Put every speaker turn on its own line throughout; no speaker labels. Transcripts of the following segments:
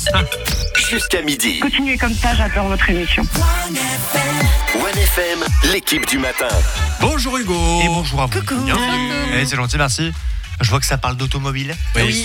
Jusqu'à midi.
Continuez comme ça, j'adore votre émission.
1FM, l'équipe du matin.
Bonjour Hugo.
Et bonjour à vous.
Coucou.
Bienvenue. C'est gentil, merci. Je vois que ça parle d'automobile.
Oui.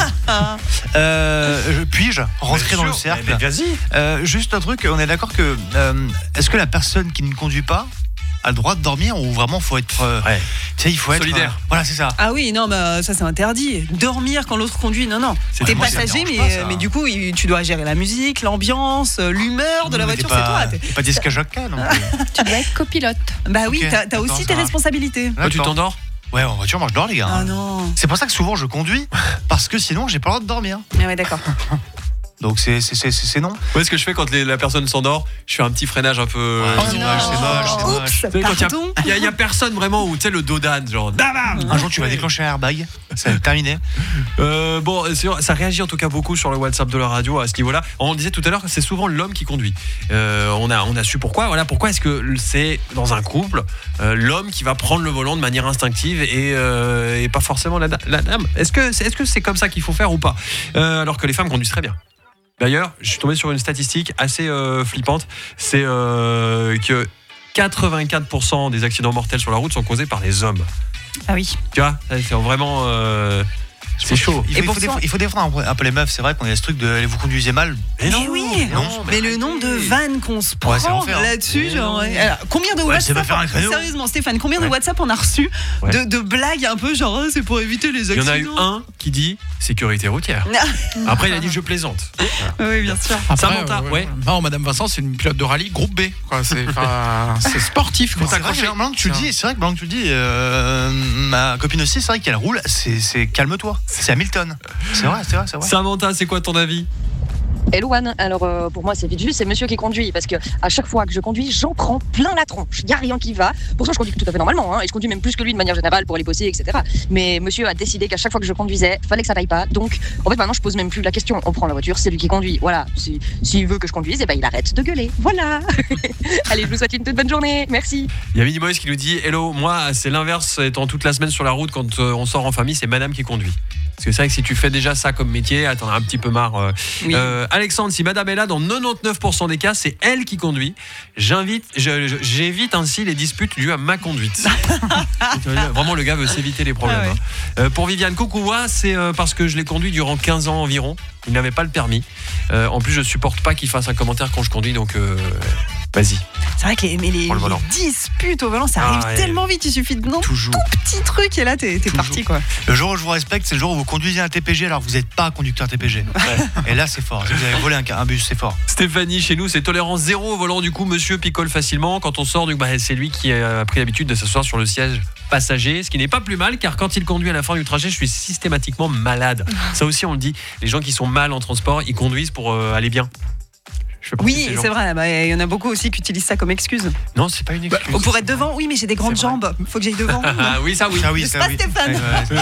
Puis-je rentrer dans le cercle?
Vas-y.
Juste un truc, on est d'accord que est-ce que la personne qui ne conduit pas a le droit de dormir ou vraiment faut être tu sais, il faut
solidaire.
être voilà, c'est ça.
Ah oui, non, bah, ça c'est interdit. Dormir quand l'autre conduit, non. T'es
moi, ça me
passager,
dérange pas, ça.
mais du coup, tu dois gérer la musique, l'ambiance, l'humeur de la voiture, c'est toi.
T'es pas disque jockey non plus.
Tu dois être copilote.
Bah oui,
Ok,
t'as
d'accord,
aussi
ça
tes
va.
responsabilités.
Toi, tu t'endors?
Ouais, en voiture, moi je dors les gars.
Ah non.
C'est pour ça que souvent je conduis parce que sinon j'ai pas le droit de dormir.
Ah ouais, d'accord.
Donc c'est non.
Ouais, ce que je fais quand la personne s'endort, je fais un petit freinage un peu.
C'est moche, c'est moche.
Oups,
Tu sais, quand
pardon.
il y a personne vraiment où tu sais le dos d'âne, genre.
Un jour tu vas déclencher un airbag, ça va être terminé.
Bon, c'est sûr, ça réagit en tout cas beaucoup sur le WhatsApp de la radio à ce niveau-là. On disait tout à l'heure que c'est souvent l'homme qui conduit. On a su pourquoi. Voilà, pourquoi est-ce que c'est dans un couple l'homme qui va prendre le volant de manière instinctive et pas forcément la dame. Est-ce que c'est comme ça qu'il faut faire ou pas alors que les femmes conduisent très bien. D'ailleurs, je suis tombé sur une statistique assez flippante. C'est que 84% des accidents mortels sur la route sont causés par les hommes.
Ah oui.
Tu vois, c'est vraiment. C'est chaud.
Il faut défendre un peu les meufs. C'est vrai qu'on a ce truc de vous conduisez mal.
Mais oui. Mais le nombre de vannes qu'on se prend
c'est l'enfer.
là-dessus, genre. Alors, combien de
Ouais, c'est pas
WhatsApp
faire un créneau.
Sérieusement, Stéphane, combien de WhatsApp on a reçu de blagues un peu genre c'est pour éviter les
Il y
accidents.
en a eu un qui dit sécurité routière. Après, il a dit je plaisante.
Oui, bien sûr.
Samantha, ouais.
Non, Madame Vincent, c'est une pilote de rallye groupe B. Quoi. C'est sportif. Quoi.
C'est vrai que maintenant que tu le dis, ma copine aussi, c'est vrai qu'elle roule. C'est calme-toi. C'est Hamilton. C'est vrai.
Samantha, c'est quoi ton avis?
Hello Anne, alors pour moi c'est vite juste, c'est monsieur qui conduit parce que à chaque fois que je conduis, j'en prends plein la tronche, y a rien qui va. Pourtant je conduis tout à fait normalement, et je conduis même plus que lui de manière générale pour aller bosser, etc. Mais monsieur a décidé qu'à chaque fois que je conduisais, fallait que ça n'aille pas. Donc en fait maintenant je pose même plus la question, on prend la voiture, c'est lui qui conduit. Voilà, s'il veut que je conduise, il arrête de gueuler. Voilà. Allez, je vous souhaite une toute bonne journée, merci.
Il y a Minnie Boys qui nous dit hello, moi c'est l'inverse, étant toute la semaine sur la route quand on sort en famille, c'est madame qui conduit. Parce que c'est vrai que si tu fais déjà ça comme métier, t'en as un petit peu marre.
Oui.
Alexandre, si madame est là, dans 99% des cas, c'est elle qui conduit. J'évite ainsi les disputes dues à ma conduite. Vraiment, le gars veut s'éviter les problèmes.
Ah ouais.
Pour Viviane Kokoua, c'est parce que je l'ai conduit durant 15 ans environ. Il n'avait pas le permis. En plus, je supporte pas qu'il fasse un commentaire quand je conduis, donc vas-y.
C'est vrai que les disputes au volant, ça arrive tellement vite. Il suffit de tout petit truc et là, t'es parti, quoi.
Le jour où je vous respecte, c'est le jour où vous conduisez un TPG alors que vous n'êtes pas conducteur TPG. Et là, c'est fort. Si vous avez volé un bus, c'est fort.
Stéphanie, chez nous, c'est tolérance zéro au volant. Du coup, monsieur picole facilement. Quand on sort, c'est lui qui a pris l'habitude de s'asseoir sur le siège passager, ce qui n'est pas plus mal, car quand il conduit à la fin du trajet, je suis systématiquement malade. Ça aussi, on le dit. Les gens qui sont mal en transport, ils conduisent pour aller bien.
Oui, c'est vrai. Il y en a beaucoup aussi qui utilisent ça comme excuse.
Non, c'est pas une excuse.
Pour être devant, oui, mais j'ai des grandes jambes. Faut que j'aille devant.
Ah oui, ça oui.
C'est pas Stéphane.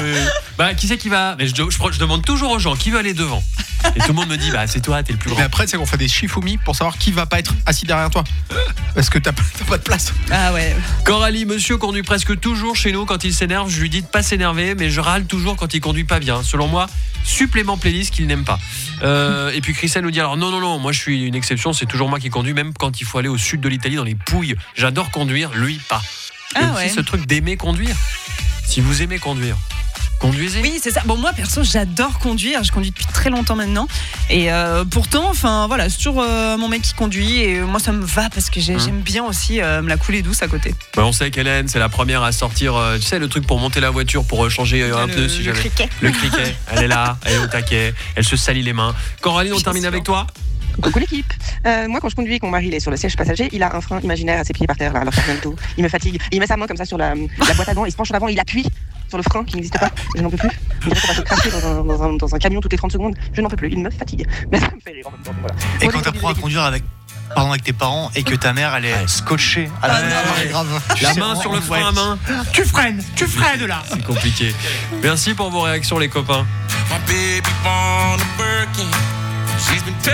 Qui c'est qui va? Mais je demande toujours aux gens qui veut aller devant. Et tout le monde me dit c'est toi, t'es le plus grand.
Mais après, c'est qu'on fait des shifumi pour savoir qui va pas être assis derrière toi. Parce que t'as pas de place.
Ah ouais.
Coralie, monsieur conduit presque toujours chez nous quand il s'énerve. Je lui dis de pas s'énerver, mais je râle toujours quand il conduit pas bien. Selon moi, supplément playlist qu'il n'aime pas. Et puis Christelle nous dit alors non, moi je suis une exception, c'est toujours moi qui conduis, même quand il faut aller au sud de l'Italie dans les Pouilles. J'adore conduire, lui pas. C'est ce truc d'aimer conduire. Si vous aimez conduire, conduisez.
Oui, c'est ça. Bon, moi perso, j'adore conduire. Je conduis depuis très longtemps maintenant. Et pourtant, c'est toujours mon mec qui conduit. Et moi, ça me va parce que j'aime bien aussi me la couler douce à côté.
On sait qu'Hélène, c'est la première à sortir. Tu sais, le truc pour monter la voiture, pour changer un pneu si jamais. Le criquet. Elle est là, elle est au taquet. Elle se salit les mains. Coralie, on termine avec toi.
Coucou l'équipe. Moi quand je conduis et que mon mari il est sur le siège passager, il a un frein imaginaire à ses pieds par terre là, alors tout. Il me fatigue. Il met sa main comme ça sur la boîte avant, il se penche en avant, il appuie sur le frein qui n'existe pas. Je n'en peux plus. On dirait qu'on va se cracher dans un camion toutes les 30 secondes. Je n'en peux plus. Il me fatigue. Mais ça me fait rire en même temps. Voilà.
Et quand t'apprends à conduire avec tes parents et que ta mère elle est scotchée à la
la main sur le frein à main.
Tu freines là.
C'est compliqué. Merci pour vos réactions les copains.